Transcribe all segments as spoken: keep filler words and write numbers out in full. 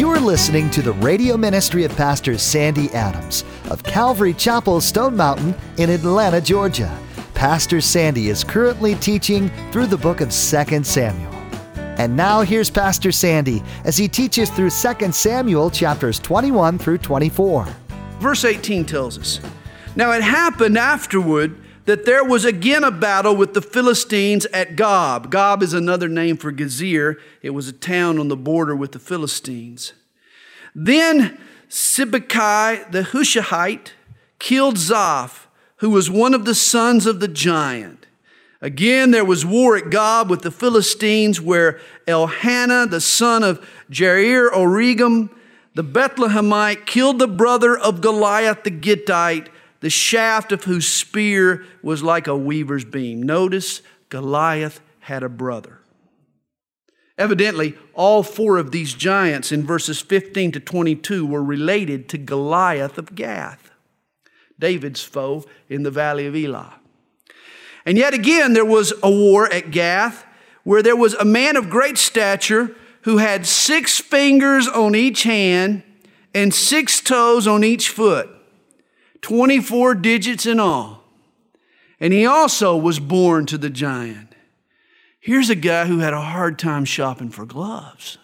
You're listening to the radio ministry of Pastor Sandy Adams of Calvary Chapel, Stone Mountain in Atlanta, Georgia. Pastor Sandy is currently teaching through the book of Second Samuel. And now here's Pastor Sandy as he teaches through Second Samuel chapters twenty-one through twenty-four. Verse eighteen tells us, "Now it happened afterward that there was again a battle with the Philistines at Gob." Gob is another name for Gezer. It was a town on the border with the Philistines. "Then Sibbecai the Hushathite killed Zaph, who was one of the sons of the giant. Again there was war at Gob with the Philistines, where Elhanan the son of Jair-Oregim the Bethlehemite killed the brother of Goliath the Gittite, the shaft of whose spear was like a weaver's beam." Notice, Goliath had a brother. Evidently, all four of these giants in verses fifteen to twenty-two were related to Goliath of Gath, David's foe in the valley of Elah. And yet again, there was a war at Gath where there was a man of great stature who had six fingers on each hand and six toes on each foot. twenty-four digits in all. And he also was born to the giant. Here's a guy who had a hard time shopping for gloves.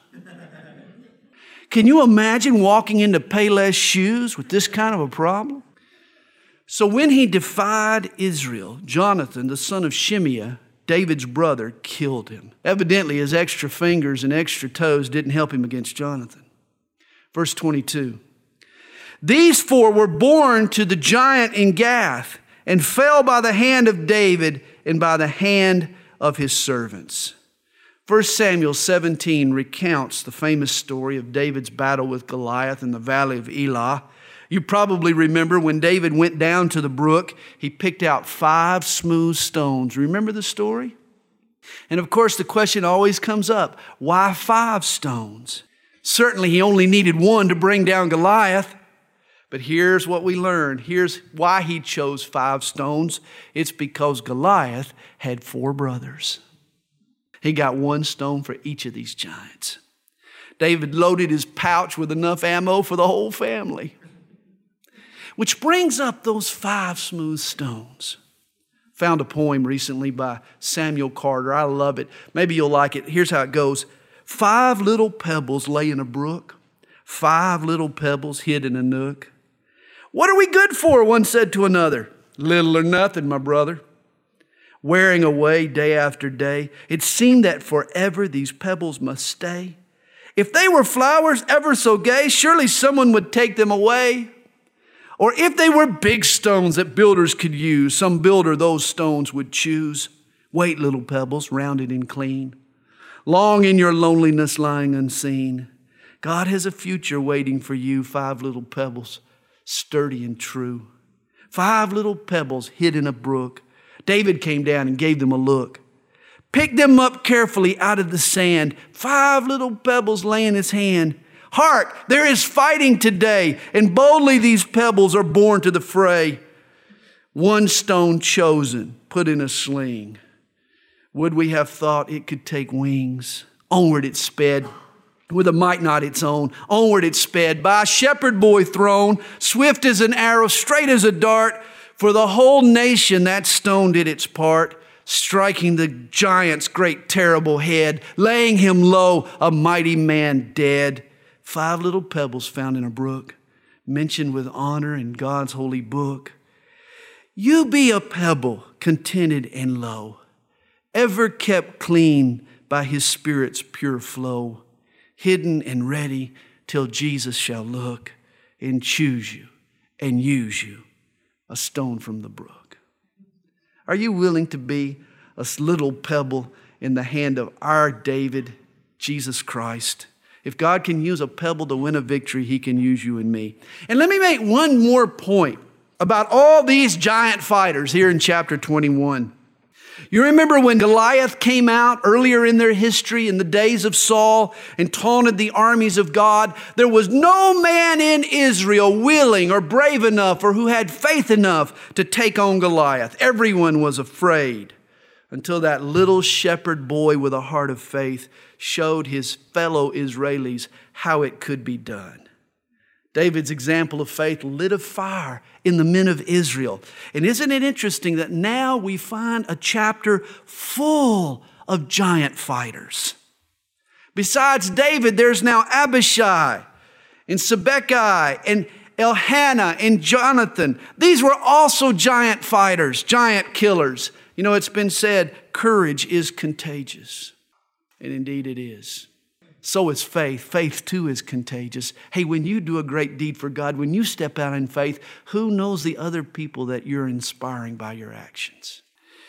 Can you imagine walking into Payless shoes with this kind of a problem? So when he defied Israel, Jonathan, the son of Shimeah, David's brother, killed him. Evidently, his extra fingers and extra toes didn't help him against Jonathan. Verse twenty-two. "These four were born to the giant in Gath and fell by the hand of David and by the hand of his servants." First Samuel seventeen recounts the famous story of David's battle with Goliath in the valley of Elah. You probably remember when David went down to the brook, he picked out five smooth stones. Remember the story? And of course, the question always comes up, why five stones? Certainly, he only needed one to bring down Goliath. But here's what we learned. Here's why he chose five stones. It's because Goliath had four brothers. He got one stone for each of these giants. David loaded his pouch with enough ammo for the whole family. Which brings up those five smooth stones. Found a poem recently by Samuel Carter. I love it. Maybe you'll like it. Here's how it goes. "Five little pebbles lay in a brook. Five little pebbles hid in a nook. What are we good for?" one said to another. "Little or nothing, my brother." Wearing away day after day, it seemed that forever these pebbles must stay. If they were flowers ever so gay, surely someone would take them away. Or if they were big stones that builders could use, some builder those stones would choose. Wait, little pebbles, rounded and clean, long in your loneliness lying unseen. God has a future waiting for you, five little pebbles, sturdy and true. Five little pebbles hid in a brook. David came down and gave them a look. Picked them up carefully out of the sand. Five little pebbles lay in his hand. Hark, there is fighting today, and boldly these pebbles are borne to the fray. One stone chosen, put in a sling. Would we have thought it could take wings? Onward it sped, with a might not its own. Onward it sped, by a shepherd boy thrown, swift as an arrow, straight as a dart. For the whole nation that stone did its part, striking the giant's great terrible head, laying him low, a mighty man dead. Five little pebbles found in a brook, mentioned with honor in God's holy book. You be a pebble, contented and low, ever kept clean by his Spirit's pure flow, hidden and ready till Jesus shall look and choose you and use you, a stone from the brook. Are you willing to be a little pebble in the hand of our David, Jesus Christ? If God can use a pebble to win a victory, he can use you and me. And let me make one more point about all these giant fighters here in chapter twenty-one. You remember when Goliath came out earlier in their history in the days of Saul and taunted the armies of God? There was no man in Israel willing or brave enough or who had faith enough to take on Goliath. Everyone was afraid. until that little shepherd boy with a heart of faith showed his fellow Israelis how it could be done. David's example of faith lit a fire in the men of Israel. And isn't it interesting that now we find a chapter full of giant fighters? Besides David, there's now Abishai and Sibbecai and Elkanah and Jonathan. These were also giant fighters, giant killers. You know, it's been said, courage is contagious. And indeed it is. So is faith. Faith too is contagious. Hey, when you do a great deed for God, when you step out in faith, who knows the other people that you're inspiring by your actions?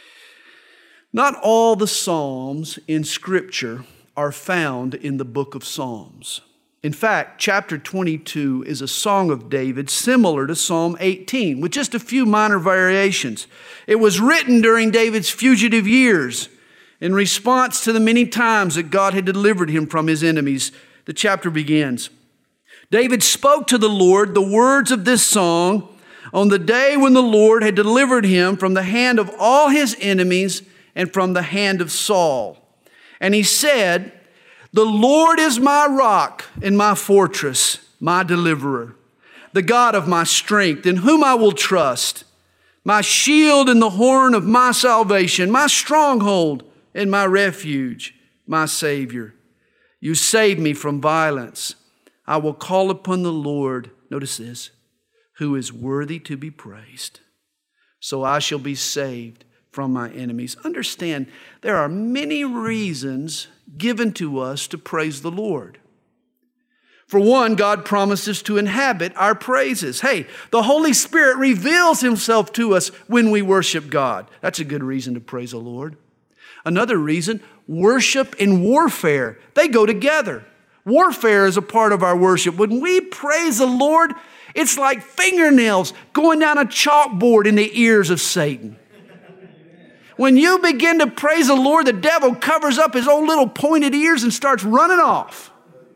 Not all the Psalms in Scripture are found in the book of Psalms. In fact, chapter twenty-two is a song of David similar to Psalm eighteen, with just a few minor variations. It was written during David's fugitive years in response to the many times that God had delivered him from his enemies. The chapter begins. David spoke to the Lord the words of this song on the day when the Lord had delivered him from the hand of all his enemies and from the hand of Saul. And he said, "The Lord is my rock and my fortress, my deliverer, the God of my strength, in whom I will trust, my shield and the horn of my salvation, my stronghold and my refuge, my Savior. You save me from violence. I will call upon the Lord," notice this, "who is worthy to be praised. So I shall be saved from my enemies." Understand, there are many reasons given to us to praise the Lord. For one, God promises to inhabit our praises. Hey, the Holy Spirit reveals Himself to us when we worship God. That's a good reason to praise the Lord. Another reason, worship and warfare, they go together. Warfare is a part of our worship. When we praise the Lord, it's like fingernails going down a chalkboard in the ears of Satan. When you begin to praise the Lord, the devil covers up his own little pointed ears and starts running off.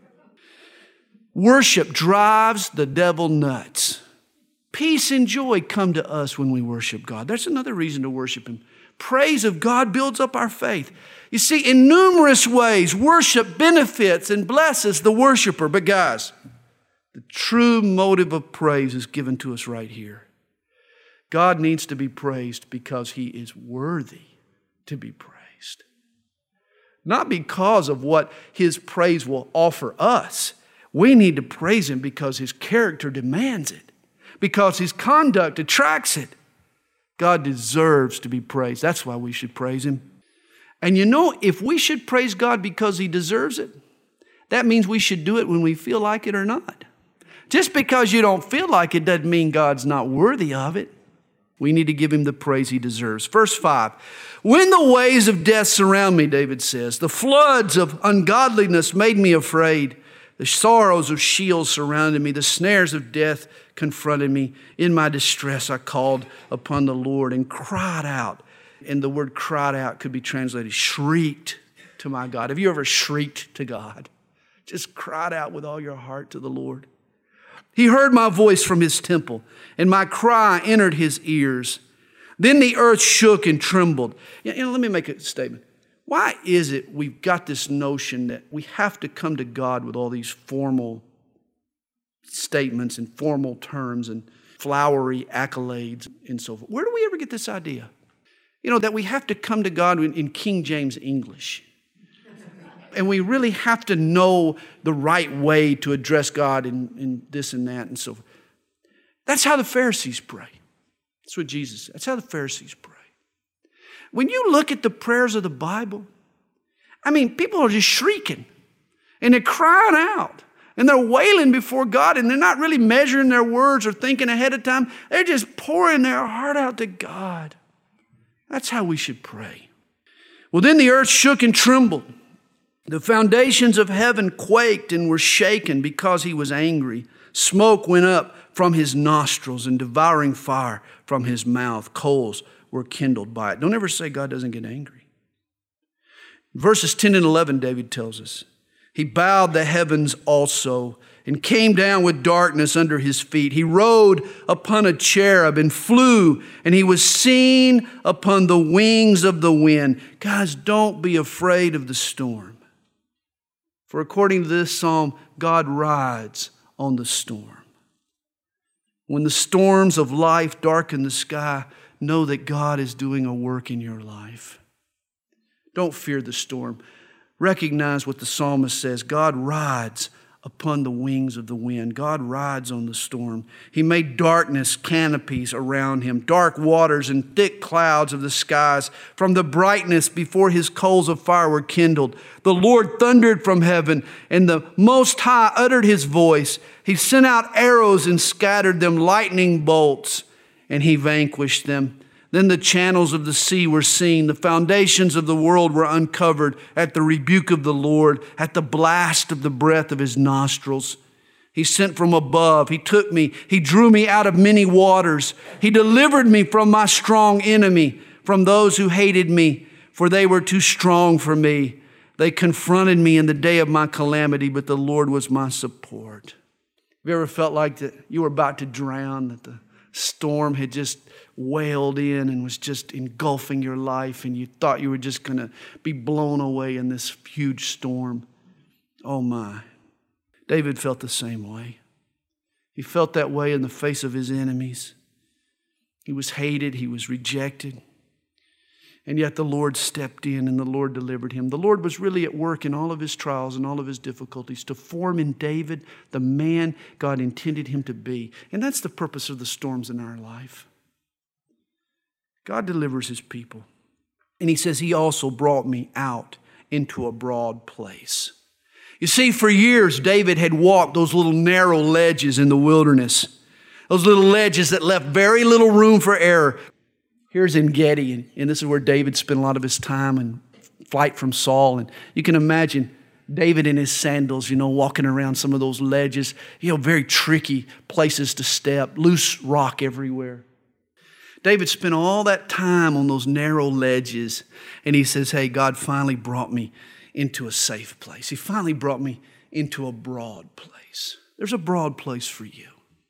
Worship drives the devil nuts. Peace and joy come to us when we worship God. That's another reason to worship Him. Praise of God builds up our faith. You see, in numerous ways, worship benefits and blesses the worshiper. But guys, the true motive of praise is given to us right here. God needs to be praised because He is worthy to be praised. Not because of what His praise will offer us. We need to praise Him because His character demands it, because His conduct attracts it. God deserves to be praised. That's why we should praise Him. And you know, if we should praise God because He deserves it, that means we should do it when we feel like it or not. Just because you don't feel like it doesn't mean God's not worthy of it. We need to give Him the praise He deserves. Verse five, "When the waves of death surround me," David says, "the floods of ungodliness made me afraid. The sorrows of Sheol surrounded me. The snares of death confronted me. In my distress, I called upon the Lord and cried out." And the word cried out could be translated shrieked to my God. Have you ever shrieked to God? Just cried out with all your heart to the Lord. "He heard my voice from His temple, and my cry entered His ears. Then the earth shook and trembled." You know, let me make a statement. Why is it we've got this notion that we have to come to God with all these formal statements and formal terms and flowery accolades and so forth? Where do we ever get this idea? You know, that we have to come to God in, in King James English. And we really have to know the right way to address God in, in this and that and so forth. That's how the Pharisees pray. That's what Jesus said. That's how the Pharisees pray. When you look at the prayers of the Bible, I mean, people are just shrieking and they're crying out and they're wailing before God and they're not really measuring their words or thinking ahead of time. They're just pouring their heart out to God. That's how we should pray. Well, then the earth shook and trembled. The foundations of heaven quaked and were shaken because He was angry. Smoke went up from His nostrils and devouring fire from His mouth. Coals were kindled by it. Don't ever say God doesn't get angry. Verses ten and eleven, David tells us, He bowed the heavens also and came down with darkness under his feet. He rode upon a cherub and flew, and he was seen upon the wings of the wind. Guys, don't be afraid of the storm. For according to this psalm, God rides on the storm. When the storms of life darken the sky, know that God is doing a work in your life. Don't fear the storm. Recognize what the psalmist says. God rides upon the wings of the wind. God rides on the storm. He made darkness canopies around him, dark waters and thick clouds of the skies. From the brightness before his coals of fire were kindled. The Lord thundered from heaven, and the Most High uttered his voice. He sent out arrows and scattered them, lightning bolts, and he vanquished them. Then the channels of the sea were seen. The foundations of the world were uncovered at the rebuke of the Lord, at the blast of the breath of his nostrils. He sent from above. He took me. He drew me out of many waters. He delivered me from my strong enemy, from those who hated me, for they were too strong for me. They confronted me in the day of my calamity, but the Lord was my support. Have you ever felt like that you were about to drown, that the storm had just wailed in and was just engulfing your life, and you thought you were just going to be blown away in this huge storm? Oh my. David felt the same way. He felt that way in the face of his enemies. He was hated. He was rejected. And yet the Lord stepped in and the Lord delivered him. The Lord was really at work in all of his trials and all of his difficulties to form in David the man God intended him to be. And that's the purpose of the storms in our life. God delivers his people. And he says, he also brought me out into a broad place. You see, for years, David had walked those little narrow ledges in the wilderness. Those little ledges that left very little room for error. Here's En Gedi, and, and this is where David spent a lot of his time in flight from Saul. And you can imagine David in his sandals, you know, walking around some of those ledges, you know, very tricky places to step, loose rock everywhere. David spent all that time on those narrow ledges, and he says, hey, God finally brought me into a safe place. He finally brought me into a broad place. There's a broad place for you.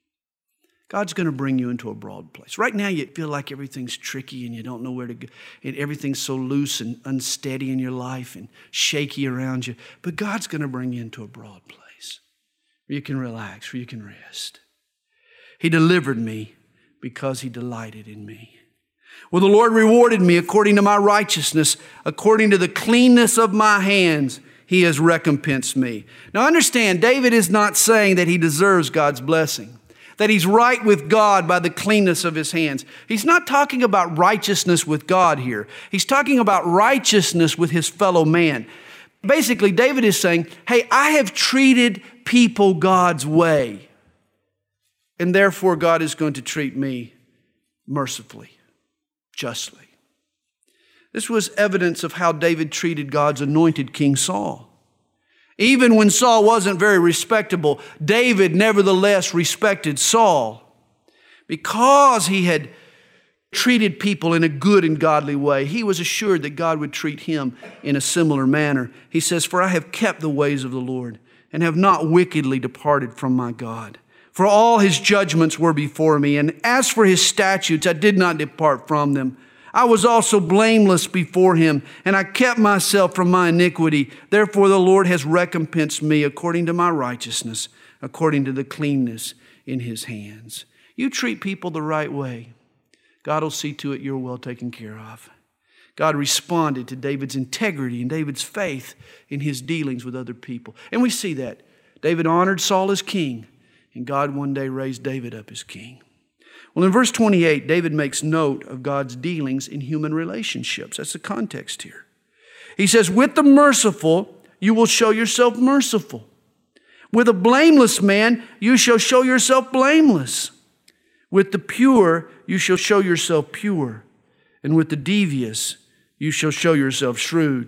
God's going to bring you into a broad place. Right now, you feel like everything's tricky and you don't know where to go. And everything's so loose and unsteady in your life and shaky around you. But God's going to bring you into a broad place where you can relax, where you can rest. He delivered me because he delighted in me. Well, the Lord rewarded me according to my righteousness, according to the cleanness of my hands. He has recompensed me. Now understand, David is not saying that he deserves God's blessing, that he's right with God by the cleanness of his hands. He's not talking about righteousness with God here. He's talking about righteousness with his fellow man. Basically, David is saying, hey, I have treated people God's way, and therefore God is going to treat me mercifully, justly. This was evidence of how David treated God's anointed King Saul. Even when Saul wasn't very respectable, David nevertheless respected Saul because he had treated people in a good and godly way. He was assured that God would treat him in a similar manner. He says, for I have kept the ways of the Lord and have not wickedly departed from my God. For all his judgments were before me, and as for his statutes, I did not depart from them. I was also blameless before him, and I kept myself from my iniquity. Therefore the Lord has recompensed me according to my righteousness, according to the cleanness in his hands. You treat people the right way, God will see to it you're well taken care of. God responded to David's integrity and David's faith in his dealings with other people. And we see that. David honored Saul as king, and God one day raised David up as king. Well, in verse twenty-eight, David makes note of God's dealings in human relationships. That's the context here. He says, with the merciful, you will show yourself merciful. With a blameless man, you shall show yourself blameless. With the pure, you shall show yourself pure. And with the devious, you shall show yourself shrewd.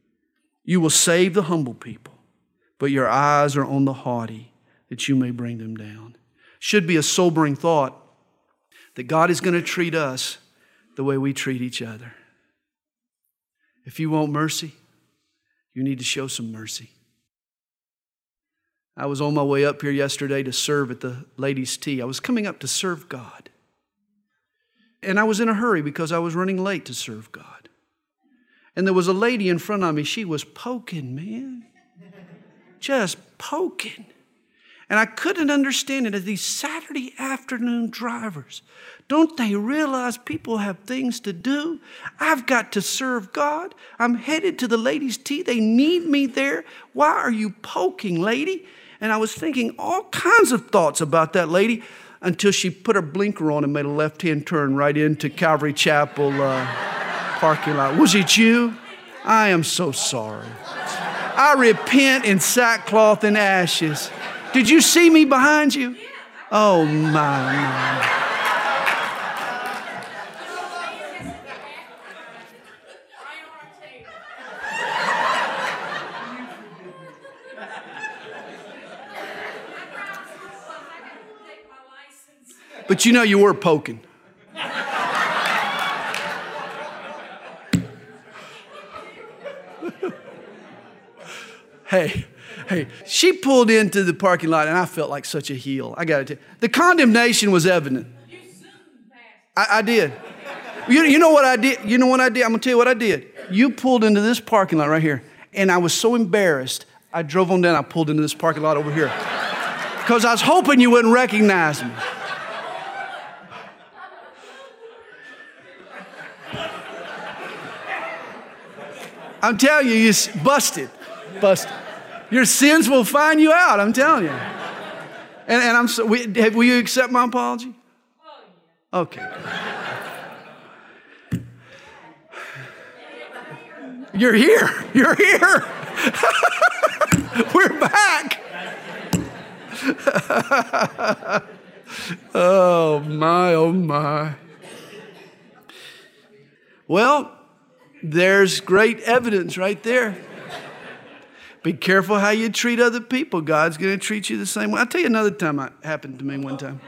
You will save the humble people, but your eyes are on the haughty, that you may bring them down. Should be a sobering thought that God is going to treat us the way we treat each other. If you want mercy, you need to show some mercy. I was on my way up here yesterday to serve at the ladies' tea. I was coming up to serve God. And I was in a hurry because I was running late to serve God. And there was a lady in front of me. She was poking, man. Just poking. And I couldn't understand it. As these Saturday afternoon drivers, don't they realize people have things to do? I've got to serve God. I'm headed to the ladies' tea. They need me there. Why are you poking, lady? And I was thinking all kinds of thoughts about that lady until she put her blinker on and made a left-hand turn right into Calvary Chapel uh, parking lot. Was it you? I am so sorry. I repent in sackcloth and ashes. Did you see me behind you? Oh, my, my. But you know you were poking. Hey, hey, she pulled into the parking lot and I felt like such a heel. I got to tell you. The condemnation was evident. I, I did. You, you know what I did? You know what I did? I'm going to tell you what I did. You pulled into this parking lot right here. And I was so embarrassed. I drove on down. I pulled into this parking lot over here. Because I was hoping you wouldn't recognize me. I'm telling you, you're busted. Busted. Your sins will find you out, I'm telling you. And, and I'm so, we, have, will you accept my apology? Okay. You're here. You're here. We're back. Oh, my, oh, my. Well, there's great evidence right there. Be careful how you treat other people. God's going to treat you the same way. I'll tell you another time it happened to me one time.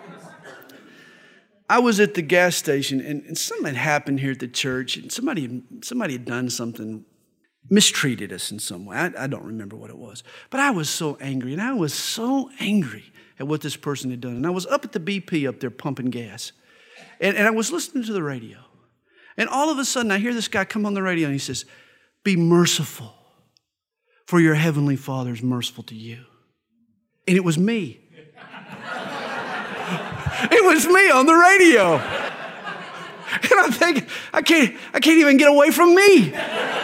I was at the gas station, and, and something had happened here at the church, and somebody, somebody had done something, mistreated us in some way. I, I don't remember what it was. But I was so angry, and I was so angry at what this person had done. And I was up at the B P up there pumping gas, and, and I was listening to the radio. And all of a sudden, I hear this guy come on the radio, and he says, "Be merciful, for your heavenly Father is merciful to you." And it was me. It was me on the radio. And I'm thinking, I can't, I can't even get away from me.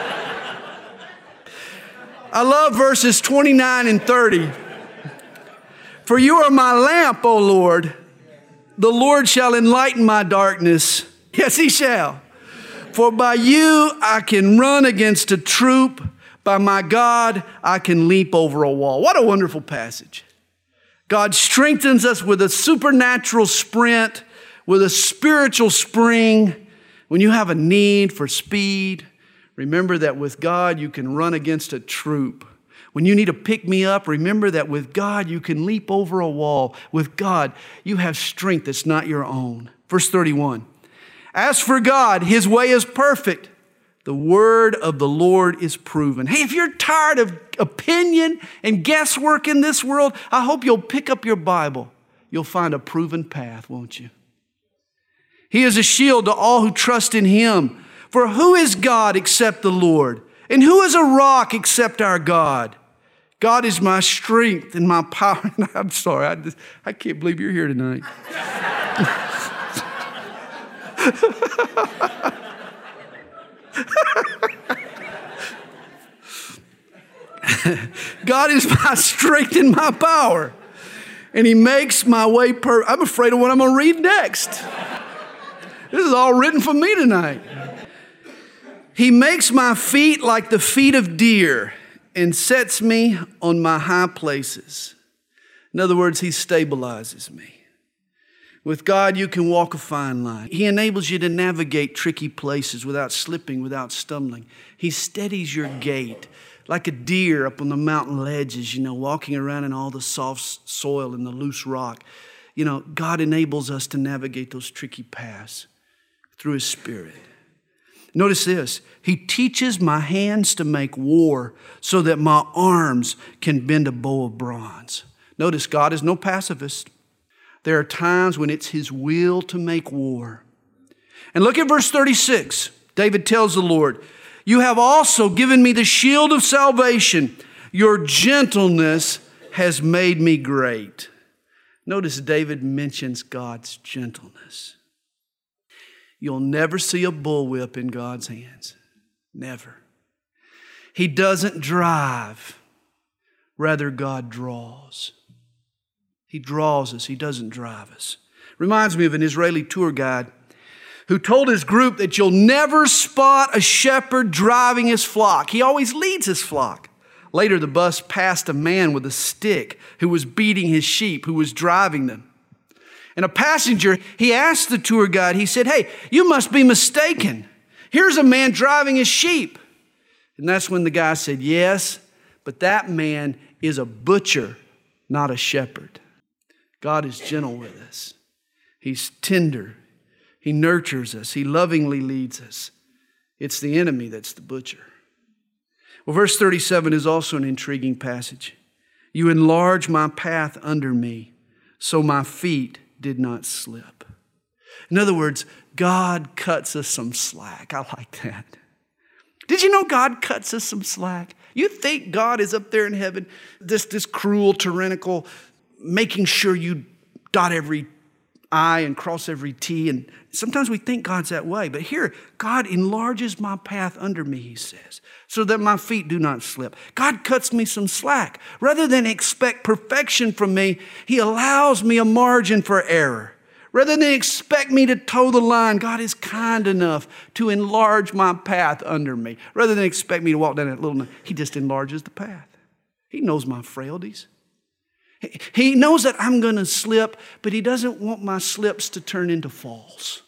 I love verses twenty-nine and thirty. "For you are my lamp, O Lord. The Lord shall enlighten my darkness." Yes, he shall. "For by you I can run against a troop. By my God, I can leap over a wall." What a wonderful passage. God strengthens us with a supernatural sprint, with a spiritual spring. When you have a need for speed, remember that with God, you can run against a troop. When you need to pick me up, remember that with God, you can leap over a wall. With God, you have strength that's not your own. Verse thirty-one. "As for God, his way is perfect. The word of the Lord is proven." Hey, if you're tired of opinion and guesswork in this world, I hope you'll pick up your Bible. You'll find a proven path, won't you? "He is a shield to all who trust in him. For who is God except the Lord? And who is a rock except our God? God is my strength and my power." I'm sorry, I, just, I can't believe you're here tonight. "God is my strength and my power, and he makes my way perfect." I'm afraid of what I'm going to read next. This is all written for me tonight. "He makes my feet like the feet of deer and sets me on my high places." In other words, he stabilizes me. With God, you can walk a fine line. He enables you to navigate tricky places without slipping, without stumbling. He steadies your gait like a deer up on the mountain ledges, you know, walking around in all the soft soil and the loose rock. You know, God enables us to navigate those tricky paths through his Spirit. Notice this. He teaches my hands to make war so that my arms can bend a bow of bronze. Notice God is no pacifist. There are times when it's his will to make war. And look at verse thirty-six. David tells the Lord, you have also given me the shield of salvation. Your gentleness has made me great. Notice David mentions God's gentleness. You'll never see a bullwhip in God's hands. Never. He doesn't drive. Rather, God draws. He draws us. He doesn't drive us. Reminds me of an Israeli tour guide who told his group that you'll never spot a shepherd driving his flock. He always leads his flock. Later, the bus passed a man with a stick who was beating his sheep, who was driving them. And a passenger, he asked the tour guide, he said, hey, you must be mistaken. Here's a man driving his sheep. And that's when the guy said, yes, but that man is a butcher, not a shepherd. God is gentle with us. He's tender. He nurtures us. He lovingly leads us. It's the enemy that's the butcher. Well, verse thirty-seven is also an intriguing passage. You enlarge my path under me, so my feet did not slip. In other words, God cuts us some slack. I like that. Did you know God cuts us some slack? You think God is up there in heaven, this, this cruel, tyrannical, making sure you dot every I and cross every T. And sometimes we think God's that way. But here, God enlarges my path under me, he says, so that my feet do not slip. God cuts me some slack. Rather than expect perfection from me, he allows me a margin for error. Rather than expect me to toe the line, God is kind enough to enlarge my path under me. Rather than expect me to walk down that little, he just enlarges the path. He knows my frailties. He knows that I'm going to slip, but he doesn't want my slips to turn into falls.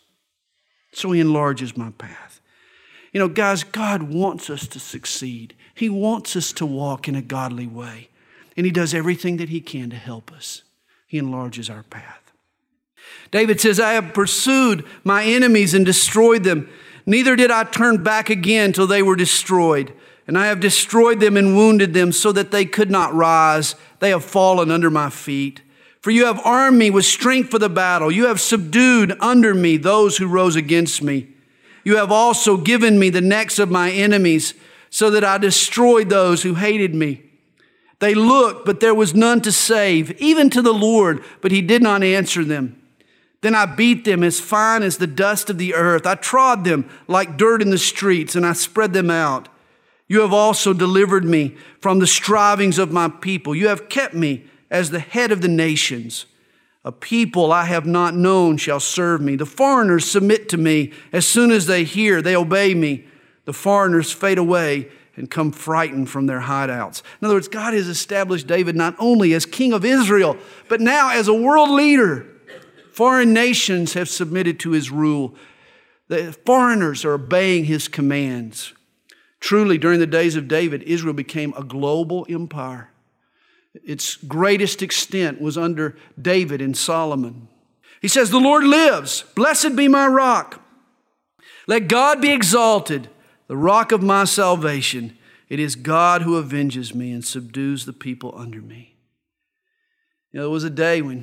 So he enlarges my path. You know, guys, God wants us to succeed. He wants us to walk in a godly way. And he does everything that he can to help us. He enlarges our path. David says, I have pursued my enemies and destroyed them. Neither did I turn back again till they were destroyed. And I have destroyed them and wounded them so that they could not rise. They have fallen under my feet. For you have armed me with strength for the battle. You have subdued under me those who rose against me. You have also given me the necks of my enemies so that I destroyed those who hated me. They looked, but there was none to save, even to the Lord, but he did not answer them. Then I beat them as fine as the dust of the earth. I trod them like dirt in the streets, and I spread them out. You have also delivered me from the strivings of my people. You have kept me as the head of the nations. A people I have not known shall serve me. The foreigners submit to me. As soon as they hear, they obey me. The foreigners fade away and come frightened from their hideouts. In other words, God has established David not only as king of Israel, but now as a world leader. Foreign nations have submitted to his rule. The foreigners are obeying his commands. Truly, during the days of David, Israel became a global empire. Its greatest extent was under David and Solomon. He says, the Lord lives. Blessed be my rock. Let God be exalted, the rock of my salvation. It is God who avenges me and subdues the people under me. You know, there was a day when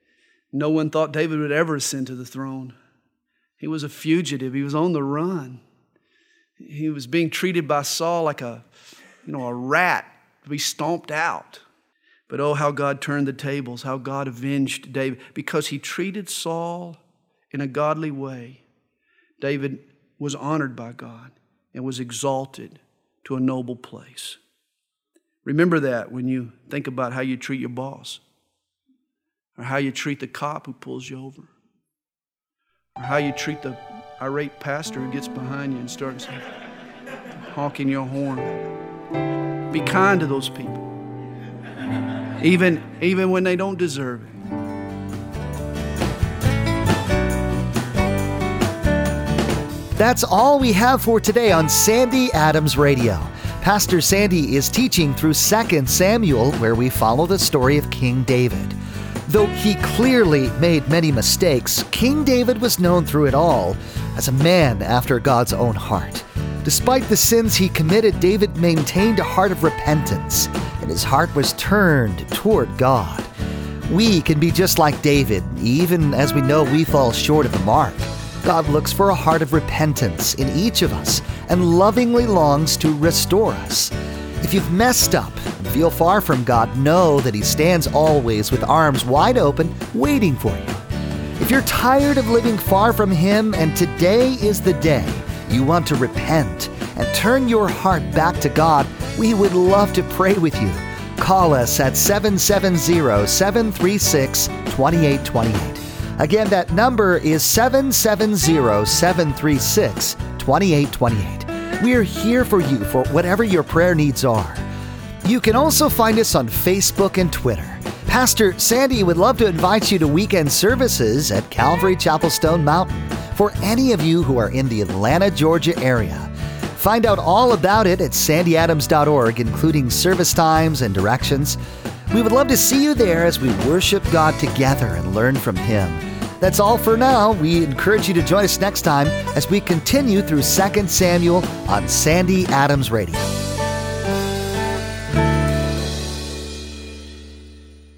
no one thought David would ever ascend to the throne. He was a fugitive. He was on the run. He was being treated by Saul like a, you know, a rat to be stomped out. But oh, how God turned the tables, how God avenged David. Because he treated Saul in a godly way, David was honored by God and was exalted to a noble place. Remember that when you think about how you treat your boss, or how you treat the cop who pulls you over, or how you treat the irate pastor who gets behind you and starts honking your horn. Be kind to those people, even, even when they don't deserve it. That's all we have for today on Sandy Adams Radio. Pastor Sandy is teaching through Second Samuel, where we follow the story of King David. Though he clearly made many mistakes, King David was known through it all as a man after God's own heart. Despite the sins he committed, David maintained a heart of repentance, and his heart was turned toward God. We can be just like David, even as we know we fall short of the mark. God looks for a heart of repentance in each of us and lovingly longs to restore us. If you've messed up and feel far from God, know that He stands always with arms wide open, waiting for you. If you're tired of living far from Him and today is the day you want to repent and turn your heart back to God, we would love to pray with you. Call us at seven seven zero, seven three six, two eight two eight. Again, that number is seven seven zero, seven three six, two eight two eight. We're here for you for whatever your prayer needs are. You can also find us on Facebook and Twitter. Pastor Sandy would love to invite you to weekend services at Calvary Chapel Stone Mountain for any of you who are in the Atlanta, Georgia area. Find out all about it at sandy adams dot org, including service times and directions. We would love to see you there as we worship God together and learn from Him. That's all for now. We encourage you to join us next time as we continue through Second Samuel on Sandy Adams Radio.